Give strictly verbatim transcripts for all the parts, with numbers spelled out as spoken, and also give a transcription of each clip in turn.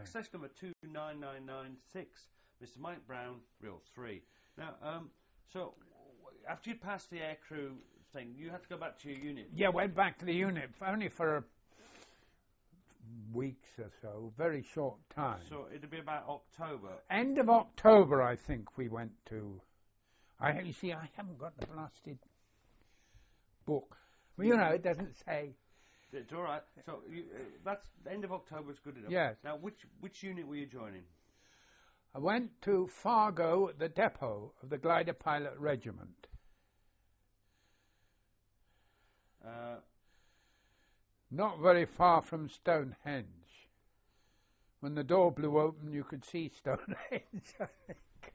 access number two nine nine nine six, Mister Mike Brown, Reel three. Now, um, so after you passed the aircrew thing, you had to go back to your unit. Yeah, went back to the unit only for weeks or so, very short time. So it'd be about October. End of October, I think we went to. I you see, I haven't got the blasted book. Well, you know, it doesn't say. It's all right. So you, uh, that's the end of October is good enough. Yes. Now, which which unit were you joining? I went to Fargo, the depot of the Glider Pilot Regiment. Uh, Not very far from Stonehenge. When the door blew open, you could see Stonehenge, I think.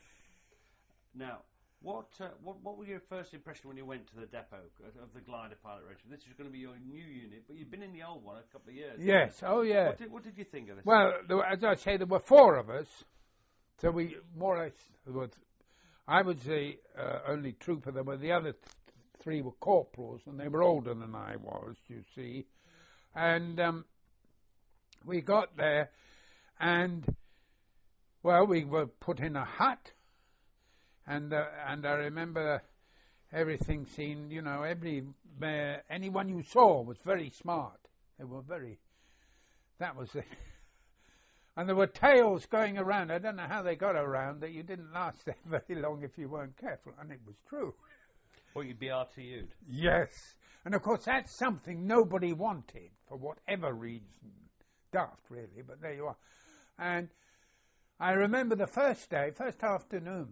Now, what, uh, what what were your first impression when you went to the depot of the Glider Pilot Regiment? This is going to be your new unit, but you've been in the old one a couple of years. Yes, oh yeah. What did, what did you think of this? Well, there were, as I say, there were four of us, so we more or less was. I was the uh, only trooper. There were the other th- three were corporals, and they were older than I was. You see, and um, we got there, and well, we were put in a hut. And uh, and I remember everything seemed, you know, every uh, anyone you saw was very smart. They were very. That was it. And there were tales going around. I don't know how they got around that you didn't last there very long if you weren't careful, and it was true. Or you'd be R T U'd. Yes, and of course that's something nobody wanted for whatever reason. Daft, really, but there you are. And I remember the first day, first afternoon.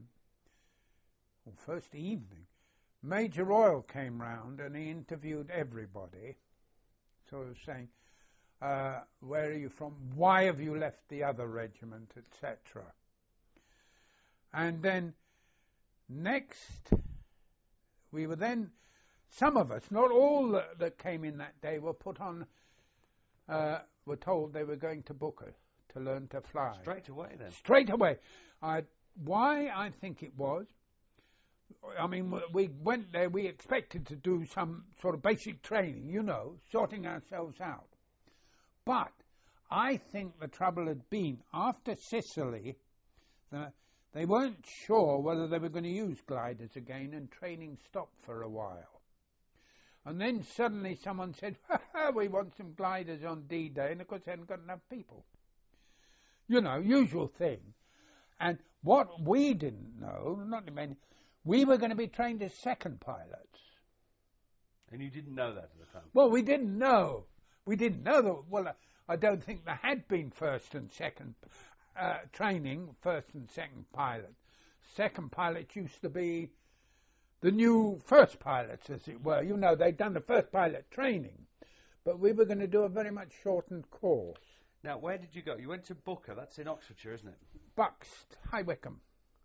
First evening, Major Royal came round and he interviewed everybody. So he was saying, uh, where are you from? Why have you left the other regiment, et cetera. And then next, we were then, some of us, not all that, that came in that day, were put on, uh, were told they were going to Booker to learn to fly. Straight away then? Straight away. I, why I think it was, I mean, we went there, we expected to do some sort of basic training, you know, sorting ourselves out. But I think the trouble had been, after Sicily, the, they weren't sure whether they were going to use gliders again, and training stopped for a while. And then suddenly someone said, we want some gliders on D-Day, and of course they hadn't got enough people. You know, usual thing. And what we didn't know, not many, we were going to be trained as second pilots. And you didn't know that at the time? Well, we didn't know. We didn't know that. Well, I don't think there had been first and second uh, training, first and second pilot. Second pilots used to be the new first pilots, as it were. You know, they'd done the first pilot training, but we were going to do a very much shortened course. Now, where did you go? You went to Booker. That's in Oxfordshire, isn't it? Buxted, High Wycombe.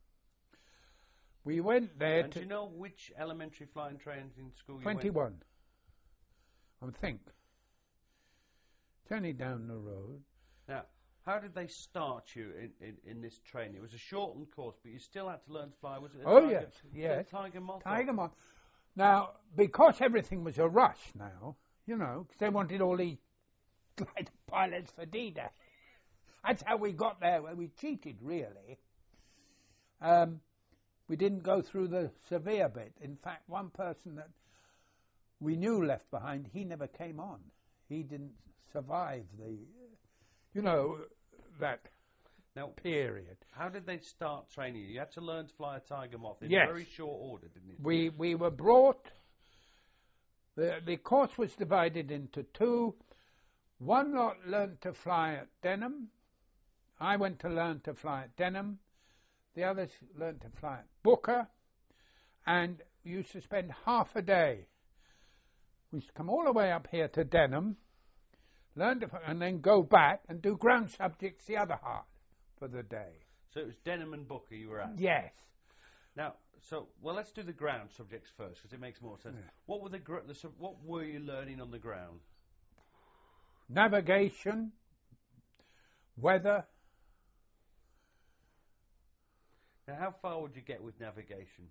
We went there and to... do you know which elementary flying training school you twenty-one. went? I think. It's only down the road. Now, how did they start you in, in, in this training? It was a shortened course, but you still had to learn to fly. Was it a Oh, Tiger, yes, yes. Tiger Moth? Tiger Moth. Now, because everything was a rush now, you know, because they wanted all these glider pilots for D-Day. That's how we got there. Well, we cheated, really. Um... We didn't go through the severe bit. In fact, one person that we knew left behind, he never came on. He didn't survive the, you know, that now, period. How did they start training you? You had to learn to fly a Tiger Moth in yes. very short order, didn't you? We, we were brought, the, the course was divided into two. One lot learned to fly at Denham. I went to learn to fly at Denham. The others learned to fly at Booker, and we used to spend half a day. We used to come all the way up here to Denham, learn to, and then go back and do ground subjects the other half for the day. So it was Denham and Booker you were at? Yes. Now, so, well, let's do the ground subjects first, because it makes more sense. Yeah. What were the, gr- the what were you learning on the ground? Navigation, weather. Now, how far would you get with navigation?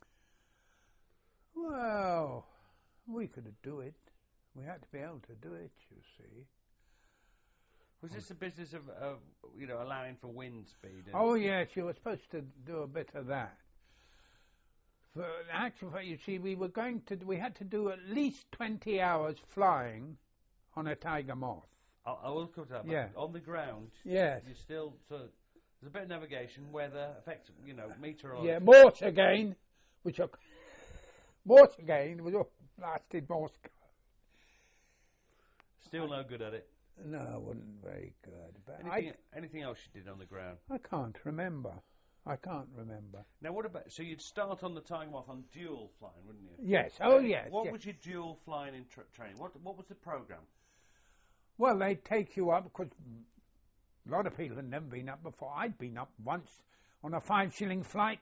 Well, we could do it. We had to be able to do it, you see. Was this a business of, of you know, allowing for wind speed? And Oh yes, you were supposed to do a bit of that. For actually, you see, we were going to, we had to do at least twenty hours flying on a Tiger Moth. I, I will come to that. But Yeah. on the ground, Yes. you still sort of, there's a bit of navigation, weather, effects, you know, meteorology. Yeah, Morse again, which are, Morse again was all blasted Morse code. Still no good at it. No, it wasn't very good. But Anything, anything else you did on the ground? I, I can't remember. I can't remember. Now, what about, so you'd start on the Tiger Moth on dual flying, wouldn't you? Yes. Oh, yes. What yes. was your dual flying in tra- training? What What was the program? Well, they'd take you up because a lot of people had never been up before. I'd been up once on a five shilling flight.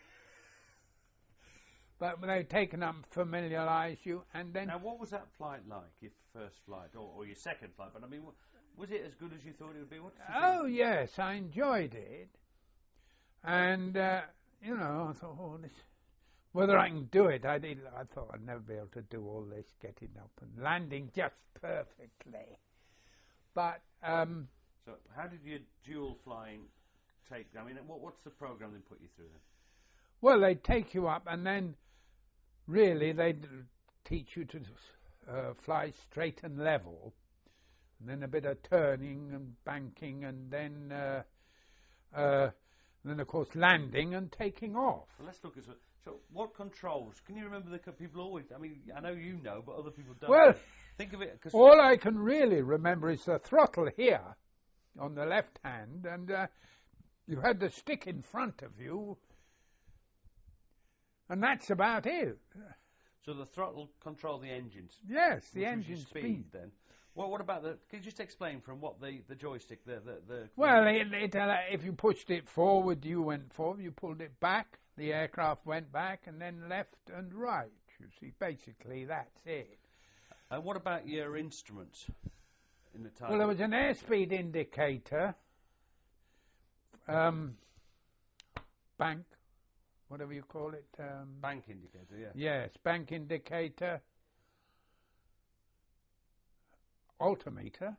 But they'd taken up, familiarise you, and then... Now, what was that flight like, your first flight, or, or your second flight? But I mean, was it as good as you thought it would be? What did you Oh, think? yes, I enjoyed it. And, uh, you know, I thought, oh, this... Whether I can do it, I did. I thought I'd never be able to do all this, getting up and landing just perfectly. But, um... So, how did your dual flying take... I mean, what, what's the program they put you through then? Well, they'd take you up, and then, really, they'd teach you to uh, fly straight and level, and then a bit of turning and banking, and then, uh, uh, then of course, landing and taking off. Well, let's look at so, so what controls? Can you remember the co- people always? I mean, I know you know, but other people don't. Well, think of it. Cause all I can really remember is the throttle here on the left hand, and uh, you had the stick in front of you, and that's about it. So the throttle control the engines. Yes, the which was engine your speed. Then. Well, what about the? Can you just explain from what the, the joystick, the the, the Well, it, it, uh, if you pushed it forward, you went forward. You pulled it back, the aircraft went back, and then left and right. You see, basically that's it. And what about your instruments in the Tiger? Well, there was an airspeed indicator, um, bank, whatever you call it. Um, bank indicator, yeah. Yes, bank indicator, altimeter.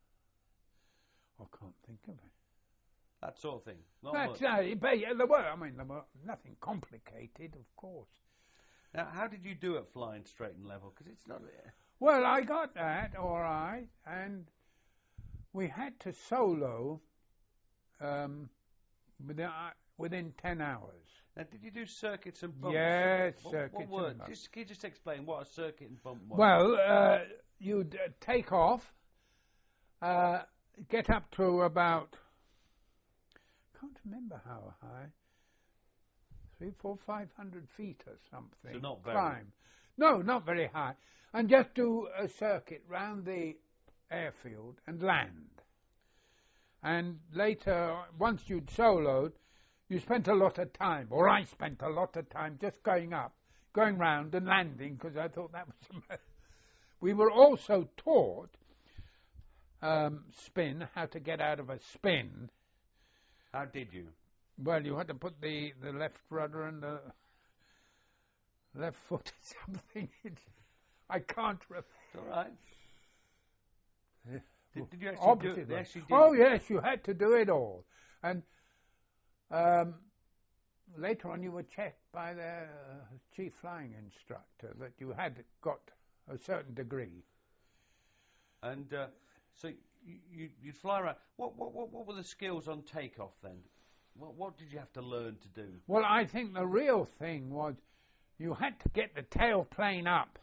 I can't think of it. That sort of thing. Not That's much. uh, but yeah, there were. I mean, there were nothing complicated, of course. Now, how did you do it flying straight and level? Because it's not. Well, I got that all right, and we had to solo um, within, uh, within ten hours. Now, did you do circuits and bumps? Yes, what, circuits What and were? bumps. Just, can you just explain what a circuit and bump was? Well, uh, you'd uh, take off, uh, get up to about, I can't remember how high, three, four, five hundred feet or something. So not very. Climb. No, not very high. And just do a circuit round the airfield and land. And later, once you'd soloed, you spent a lot of time, or I spent a lot of time just going up, going round and landing, because I thought that was... We were also taught um, spin, how to get out of a spin. How did you? Well, you had to put the, the left rudder and the left foot or something. I can't remember. It's all right. Yeah. Did, did you actually do Opposite it? They way. actually did Oh, it? yes, you had to do it all. And um, later on you were checked by the uh, chief flying instructor that you had got a certain degree. And uh, so you, you, you'd fly around. What, what, what, what were the skills on takeoff then? What, what did you have to learn to do? Well, I think the real thing was you had to get the tail plane up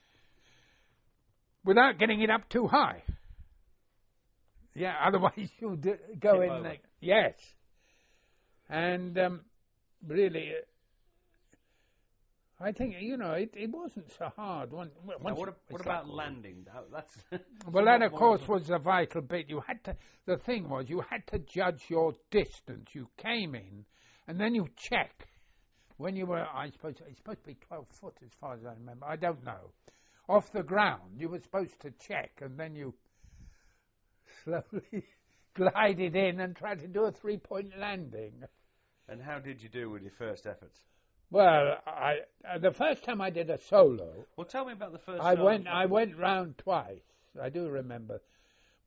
without getting it up too high. Yeah, otherwise you'd uh, go Tip in over. the... Yes. And um, really, uh, I think, you know, it, it wasn't so hard. Once, Now, once what you- what it's about like- landing? That- That's Well, that, somewhat of more course, of a- was the vital bit. You had to... The thing was, you had to judge your distance. You came in, and then you check. When you were, I suppose, it's supposed to be twelve foot as far as I remember. I don't know. Off the ground, you were supposed to check, and then you slowly glided in and tried to do a three-point landing. And how did you do with your first efforts? Well, I, uh, the first time I did a solo, Well, tell me about the first. I solo went. flight. I went round twice. I do remember.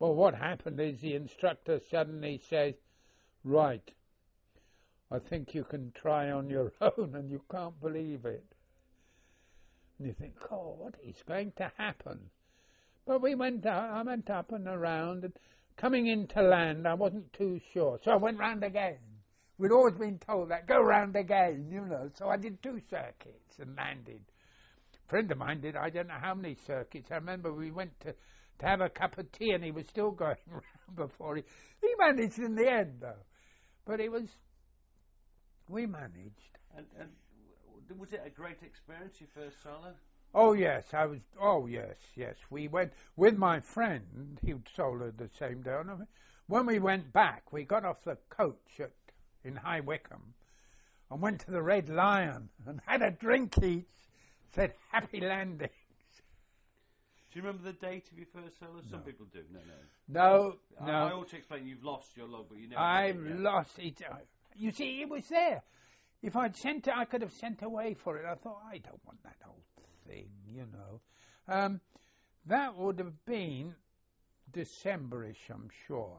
Well, what happened is the instructor suddenly says, right, I think you can try on your own, and you can't believe it. And you think, oh, what is going to happen? But we went up, I went up and around, and coming into land, I wasn't too sure. So I went round again. We'd always been told that, go round again, you know. So I did two circuits and landed. A friend of mine did, I don't know how many circuits. I remember we went to, to have a cup of tea, and he was still going round before he... He managed in the end, though. But it was... We managed. And, and was it a great experience, your first solo? Oh, yes, I was... Oh, yes, yes. We went with my friend. He soloed the same day. When we went back, we got off the coach at, in High Wycombe and went to the Red Lion and had a drink each, said happy landings. Do you remember the date of your first solo? Some No. people do. No, no. No, I, no. I ought to explain you've lost your log, but you never I've did it, yeah. lost it. You see, it was there. If I'd sent it, I could have sent away for it. I thought, I don't want that old thing, you know. Um, that would have been Decemberish, I'm sure.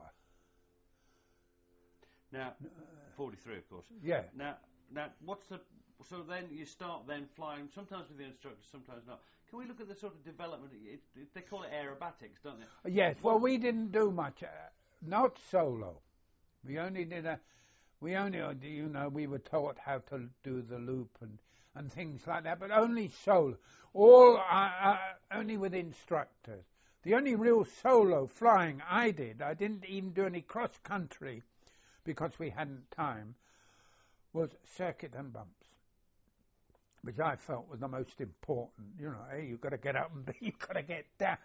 Now, forty-three, of course. Yeah. Now, now, what's the... So then you start then flying, sometimes with the instructor, sometimes not. Can we look at the sort of development? It, it, they call it aerobatics, don't they? Yes, well, we didn't do much. Uh, not solo. We only did a... We only, you know, we were taught how to do the loop and, and things like that, but only solo. All, uh, uh, only with instructors. The only real solo flying I did, I didn't even do any cross-country because we hadn't time, was circuit and bumps, which I felt was the most important. You know, A, you've got to get up, and B, you've got to get down.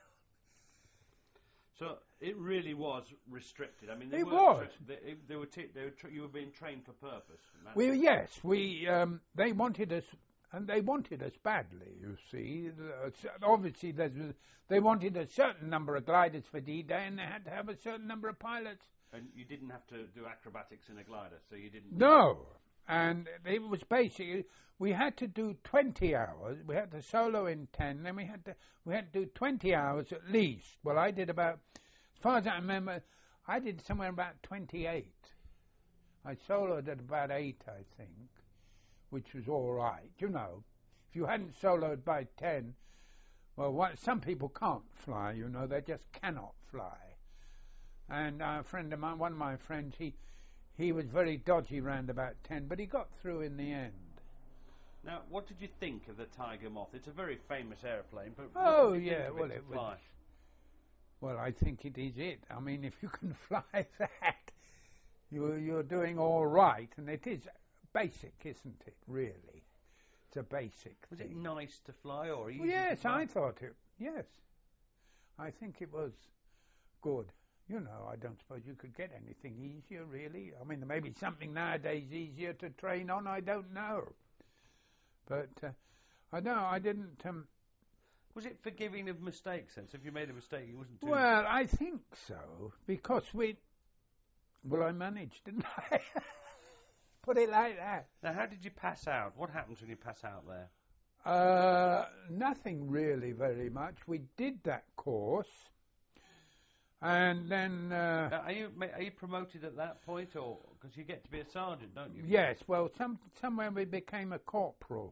So it really was restricted. I mean, they It were was. Tra- they, they were. T- they were tra- you were being trained for purpose. We yes, we um, they wanted us, and they wanted us badly. You see, uh, obviously there's, they wanted a certain number of gliders for D-Day, and they had to have a certain number of pilots. And you didn't have to do acrobatics in a glider, so you didn't. No, and it was basically we had to do twenty hours. We had to solo in ten, then we had to we had to do twenty hours at least. Well, I did about, as far as I remember, I did somewhere about twenty-eight. I soloed at about eight, I think, which was all right. You know, if you hadn't soloed by ten, well, what, some people can't fly. You know, they just cannot fly. And a friend of mine, one of my friends, he he was very dodgy round about ten, but he got through in the end. Now, what did you think of the Tiger Moth? It's a very famous aeroplane, but Oh, what did you yeah, think of well, it, to it was- fly? Well, I think it is it. I mean, if you can fly that, you're, you're doing all right, and it is basic, isn't it, really? It's a basic Was it thing. nice to fly or easy Well, yes, to fly? I thought it, yes. I think it was good. You know, I don't suppose you could get anything easier, really. I mean, there may be something nowadays easier to train on, I don't know. But, uh, I know, I didn't... Um, Was it forgiving of mistakes then? So if you made a mistake, it wasn't too... well, I think so, because we... Well, I managed, didn't I? Put it like that. Now, how did you pass out? What happens when you pass out there? Uh, nothing really very much. We did that course, and then... Uh, Now, are you ma- are you promoted at that point, or because you get to be a sergeant, don't you? yes, well, some somewhere we became a corporal.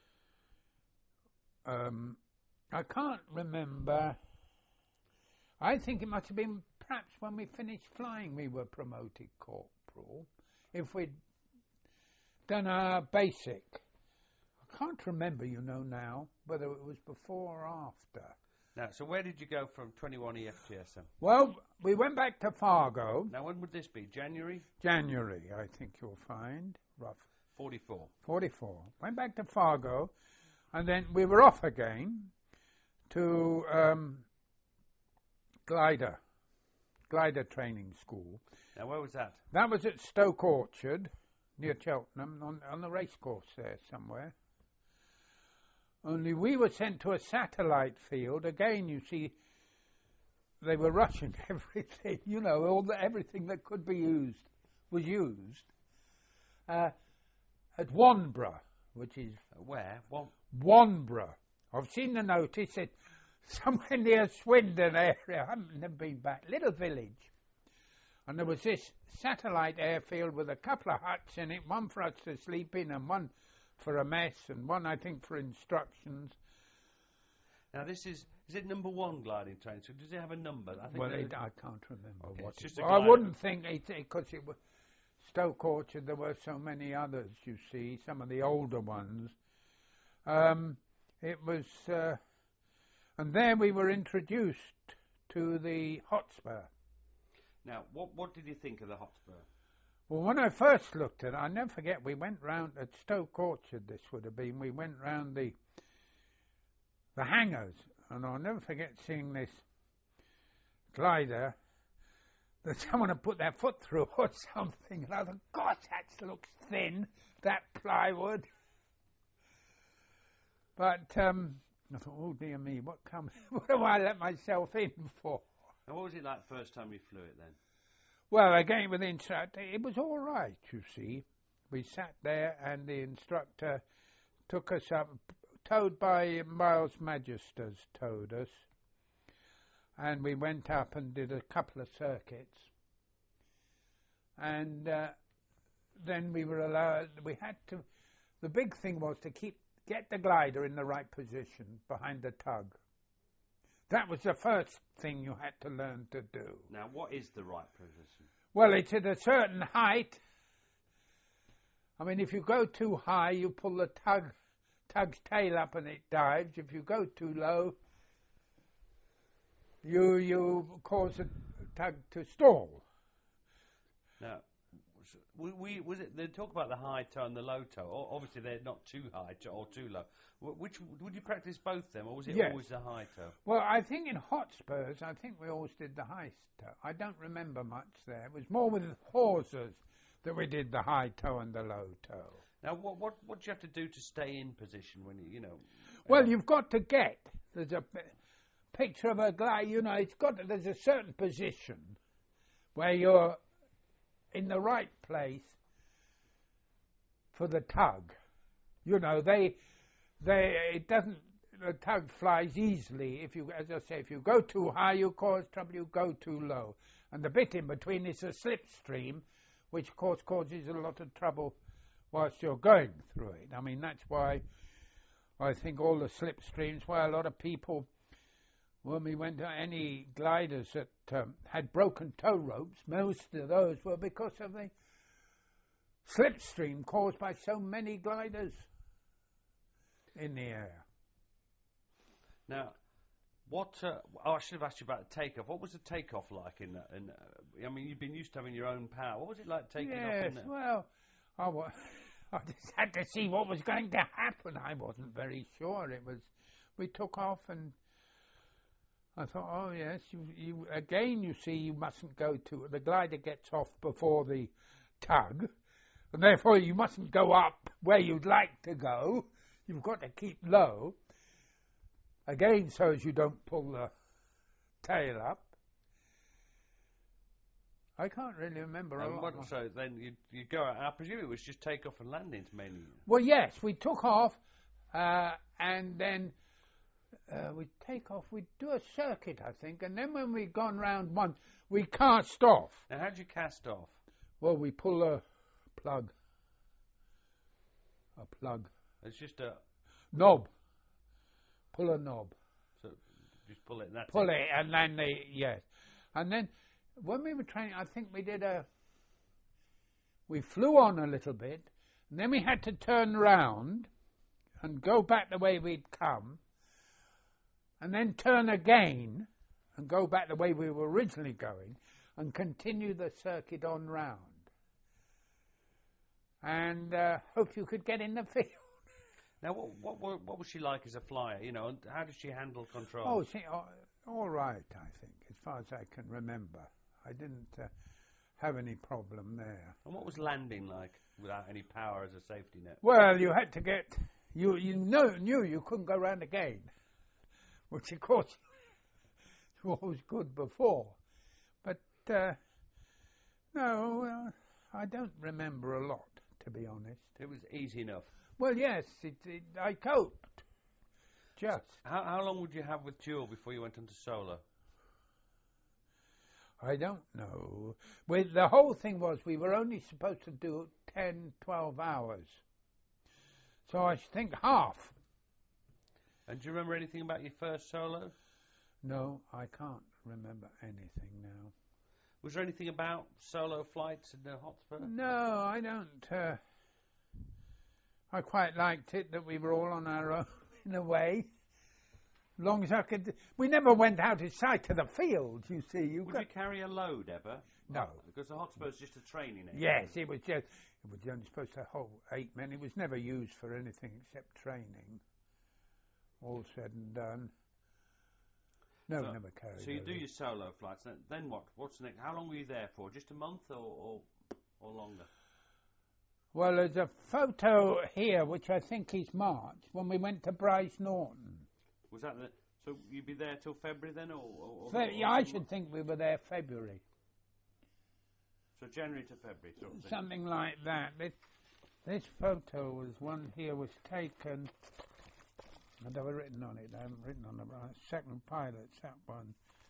Um, I can't remember. I think it must have been perhaps when we finished flying we were promoted corporal. If we'd done our basic. I can't remember, you know, now, whether it was before or after. Now, so where did you go from twenty-one E F G S M? Well, we went back to Fargo, Now, when would this be? January January, I think you'll find, rough. forty-four. forty-four. Went back to Fargo, and then we were off again to um, glider, glider training school. Now, where was that? That was at Stoke Orchard, near Cheltenham, on, on the racecourse there somewhere. Only we were sent to a satellite field. Again, you see, they were rushing everything, you know, all the, everything that could be used was used. Uh, at Wanborough, which is Uh, where? Well, Wanborough. I've seen the notice. It somewhere near Swindon area. I've never been back. Little village. And there was this satellite airfield with a couple of huts in it, one for us to sleep in and one for a mess and one, I think, for instructions. Now, this is, is it number one gliding training? So does it have a number? I think well, it, I can't remember okay, what it's it just a was. I glider. wouldn't think it, because it was Stoke Orchard, there were so many others, you see, some of the older ones. Um, it was, uh, and there we were introduced to the Hotspur. Now, what what did you think of the Hotspur? Well, when I first looked at it, I never forget, we went round at Stoke Orchard, this would have been, we went round the the hangars, and I'll never forget seeing this glider that someone had put their foot through or something, and I thought, gosh, that looks thin, that plywood. But um, I thought, oh dear me, what come, what do I let myself in for? And what was it like first time you flew it then? Well, again with the instructor, it was all right, you see. We sat there and the instructor took us up, towed by Miles Magisters, towed us. And we went up and did a couple of circuits. And uh, then we were allowed, we had to, the big thing was to keep, get the glider in the right position behind the tug. That was the first thing you had to learn to do. Now, what is the right position? Well, it's at a certain height. I mean, if you go too high, you pull the tug, tug's tail up and it dives. If you go too low, you you cause the tug to stall. Now, we, we was it? They talk about the high toe and the low toe. O- Obviously, they're not too high to, or too low. Wh- Which would you practice both them, or was it Yes. always the high toe? Well, I think in Hotspurs, I think we always did the high toe. I don't remember much there. It was more with hawsers that we did the high toe and the low toe. Now, what what what do you have to do to stay in position when you you know? Well, uh, you've got to get. There's a p- picture of a glider. You know, it's got. To, there's a certain position where you're in the right place for the tug. You know, they they it doesn't. The tug flies easily. If you, as I say, if you go too high, you cause trouble. You go too low, and the bit in between is a slipstream, which of course causes a lot of trouble whilst you're going through it. I mean, that's why I think all the slipstreams, why a lot of people, when we went to any gliders that um, had broken tow ropes, most of those were because of the slipstream caused by so many gliders in the air. Now, what? Uh, oh, I should have asked you about the takeoff. What was the takeoff like in that? In, uh, I mean, you've been used to having your own power. What was it like taking yes, off in that? well, I, wa- I just had to see what was going to happen. I wasn't very sure. It was, we took off and I thought, oh yes, you, you again, you see, you mustn't go to, the glider gets off before the tug, and therefore you mustn't go up where you'd like to go. You've got to keep low. Again, so as you don't pull the tail up. I can't really remember a And lot. what, more. so then you you go out. I presume it was just takeoff and landings mainly. Well, yes, we took off, uh, and then uh, we'd take off. We'd do a circuit, I think, and then when we'd gone round once, we cast off. Now, how did you cast off? Well, we pull a plug, a plug, It's just a knob, pull a knob, so just pull it. And that's pull it, and then the yes, and then when we were training, I think we did a. We flew on a little bit, and then we had to turn round and go back the way we'd come, and then turn again and go back the way we were originally going, and continue the circuit on round. And uh, hope you could get in the field. Now, what, what what what was she like as a flyer? You know, and how did she handle control? Oh, see, all, all right, I think, as far as I can remember. I didn't uh, have any problem there. And what was landing like without any power as a safety net? Well, you had to get, you you know, knew you couldn't go round again, which of course was good before. But, uh, no, well, I don't remember a lot, to be honest. It was easy enough. Well, yes, it, it, I coped. just. How, how long would you have with dual before you went into solo? I don't know. We, the whole thing was we were only supposed to do ten, twelve hours. So I think half. And do you remember anything about your first solo? No, I can't remember anything now. Was there anything about solo flights in the Hotspur? No, I don't. Uh, I quite liked it that we were all on our own in a way. Long as I could. We never went out of sight of the field, you see. You Would got, you carry a load ever? No. Because the Hotspur is just a training area. yes, it was just. It was only supposed to hold eight men. It was never used for anything except training. All said and done. No, so, never carried. So you over. do your solo flights. Then, then what? What's next? How long were you there for? Just a month or or, or longer? Well, there's a photo here, which I think is March, when we went to Bryce Norton. Was that the? So you'd be there till February then, or? or, Fe- or yeah, I should think we were there February. So January to February, sort of thing. Something like that. This, this photo was one here was taken. I'd have written on it. I haven't written on it. But second pilot's that one.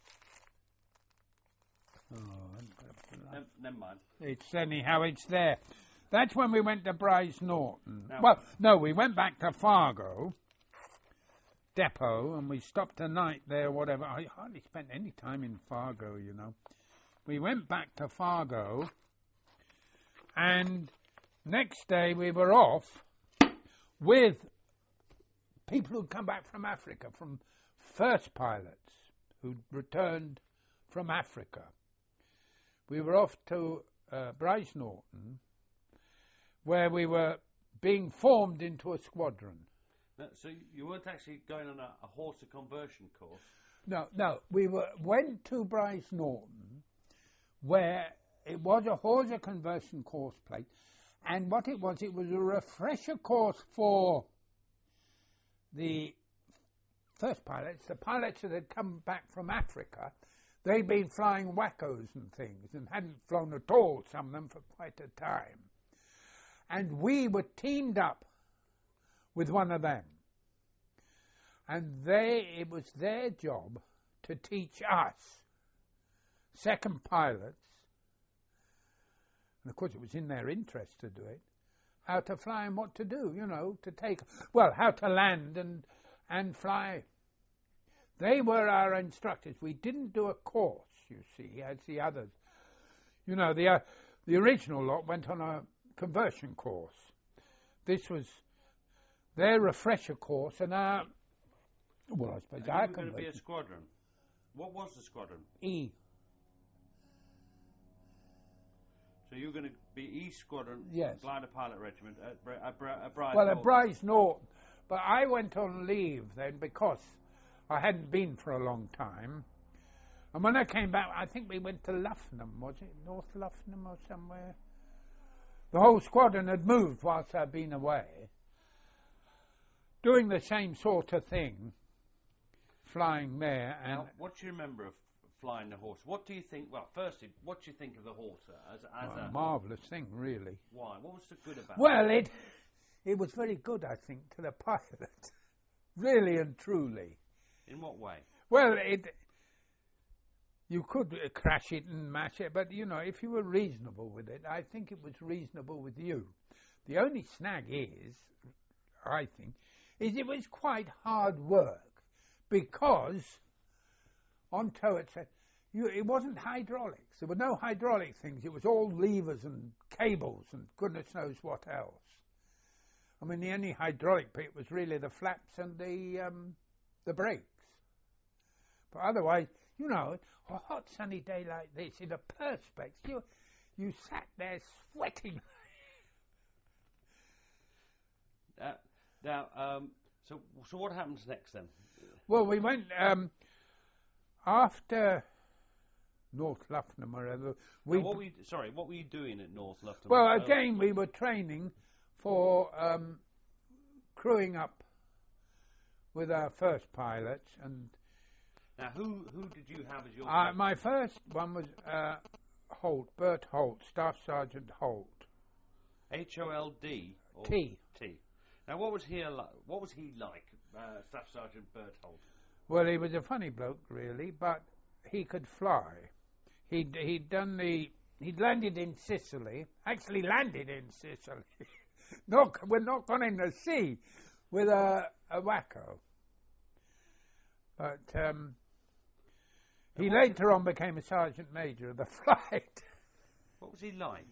Oh, I haven't got it. Never, never mind. It's anyhow. It's there. That's when we went to Bryce Norton. Now, well, no, we went back to Fargo depot and we stopped a night there. Whatever. I hardly spent any time in Fargo, you know. We went back to Fargo, and next day we were off with people who'd come back from Africa, from first pilots who'd returned from Africa. We were off to uh, Bryce Norton, where we were being formed into a squadron. No, so you weren't actually going on a, a horse conversion course? No, no, we were went to Bryce Norton, where it was a Horsa conversion course plate, and what it was, it was a refresher course for the first pilots, the pilots that had come back from Africa. They'd been flying wackos and things and hadn't flown at all, some of them, for quite a time. And we were teamed up with one of them. And they, it was their job to teach us, second pilots, and of course it was in their interest to do it, how to fly and what to do, you know, to take, well, how to land and and fly. They were our instructors. We didn't do a course, you see, as the others. You know, the uh, the original lot went on a conversion course. This was their refresher course, and our, well, I suppose and our you were going to be a conversion. squadron. What was the squadron? E. So you were going to be E Squadron, Yes. Glider Pilot Regiment at, Bri- at, Bri- at Bryce Well, at Norton. Bryce Norton. But I went on leave then because I hadn't been for a long time. And when I came back, I think we went to Luffenham, was it? North Luffenham or somewhere? The whole squadron had moved whilst I'd been away, doing the same sort of thing, flying there. And Now, what do you remember of flying the horse? What do you think? Well, firstly, what do you think of the Horsa as, as well, a a marvellous thing, really. why? What was the good about Well, it? it it was very good, I think, to the pilot, really and truly. In what way? Well, it you could uh, crash it and mash it, but you know, if you were reasonable with it, I think it was reasonable with you. The only snag is, I think, is it was quite hard work because on turrets you, it wasn't hydraulics. There were no hydraulic things. It was all levers and cables and goodness knows what else. I mean, the only hydraulic bit was really the flaps and the um, the brakes. But otherwise, you know, a hot sunny day like this in a perspex, you you sat there sweating. Uh, now, um, so so what happens next then? Well, we went um, after North Luffenham or whatever. We Now, what were you, sorry, what were you doing at North Luffenham? well, Uh, again, we were training for um, crewing up with our first pilots, and Now, who who did you have as your? uh, my first one was uh, Holt, Bert Holt, Staff Sergeant Holt. H O L D or T. T. Now, what was he like? What was he like uh, Staff Sergeant Berthold? Well, he was a funny bloke, really, but he could fly. He'd, he'd done the... He'd landed in Sicily, actually landed in Sicily. not, we're not gone in the sea with a, a wacko. But um, he later on became a sergeant major of the flight. What was he like?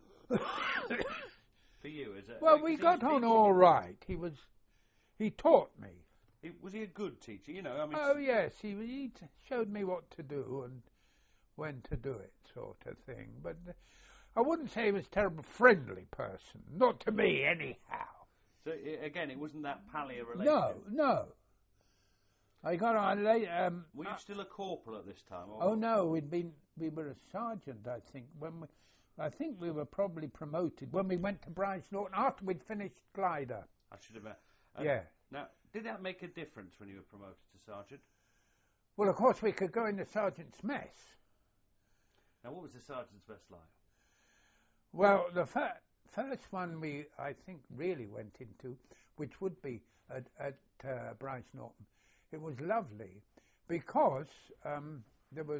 For you, is it? Well, like, we 'cause he got was on big- all right. He was... He taught me. he- Was he a good teacher? You know, I mean... Oh, yes, he, he t- showed me what to do and when to do it, sort of thing. But uh, I wouldn't say he was a terrible friendly person. Not to me, anyhow. So, i again, it wasn't that pallier No, relationship? no. I got on late... Um, Were you uh, still a corporal at this time? Or oh, no, we'd been... We were a sergeant, I think, when we... I think we were probably promoted when we went to Bryce Norton after we'd finished Glider. I should have... Uh, Yeah. Now, did that make a difference when you were promoted to sergeant? Well, of course, we could go in the sergeant's mess. Now, what was the sergeant's mess like? Well, the fir- first one we, I think, really went into, which would be at, at uh, Bryce Norton, it was lovely because um, there was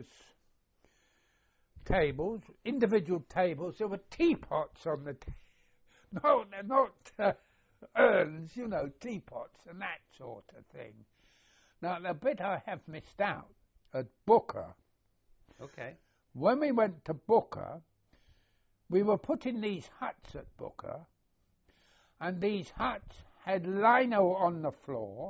tables, individual tables. There were teapots on the ta- no, they're not uh, urns, you know, teapots and that sort of thing. Now, the bit I have missed out at Booker, Okay. when we went to Booker, we were put in these huts at Booker, and these huts had lino on the floor.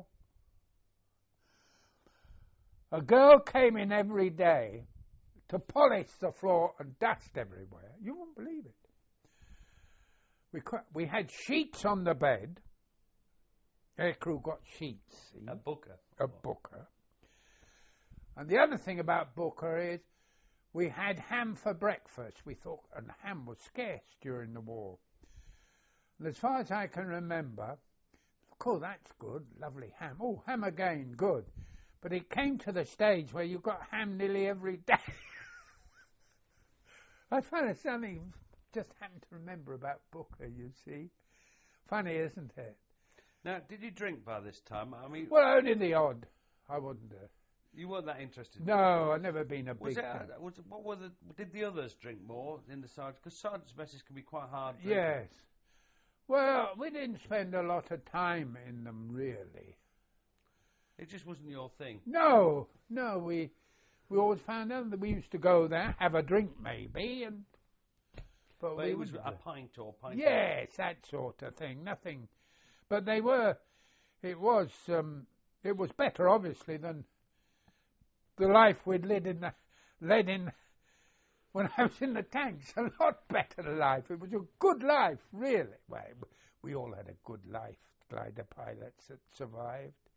A girl came in every day to polish the floor and dust everywhere. You won't believe it. We qu- we had sheets on the bed. Aircrew got sheets. See, At Booker? at Booker. And the other thing about Booker is we had ham for breakfast. We thought, and ham was scarce during the war. And as far as I can remember, cool, that's good, lovely ham. Oh, ham again, good. But it came to the stage where you got ham nearly every day. I found it something just happened to remember about Booker, you see. Funny, isn't it? Now, did you drink by this time? I mean, Well, only the odd. I wouldn't have. you weren't that interested. No, I've never been a Was big it? fan. Uh, was it what were the? Did the others drink more in the sergeant? Because sergeant's messes can be quite hard. drinking. Yes. Well, we didn't spend a lot of time in them, really. It just wasn't your thing. No, no, we we always found out that we used to go there, have a drink maybe, and but, But we it was wouldn't a do- pint or pint. yes, that sort of thing. Nothing, but they were. It was um, it was better, obviously, than the life we'd led in the led in when I was in the tanks. A lot better life. It was a good life, really. Well, we all had a good life. Glider pilots that survived.